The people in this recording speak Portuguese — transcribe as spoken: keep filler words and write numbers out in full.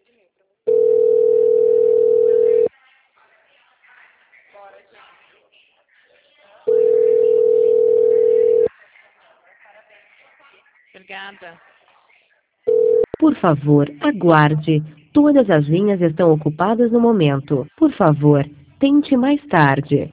Obrigada. Por favor, aguarde. Todas as linhas estão ocupadas no momento. Por favor, tente mais tarde.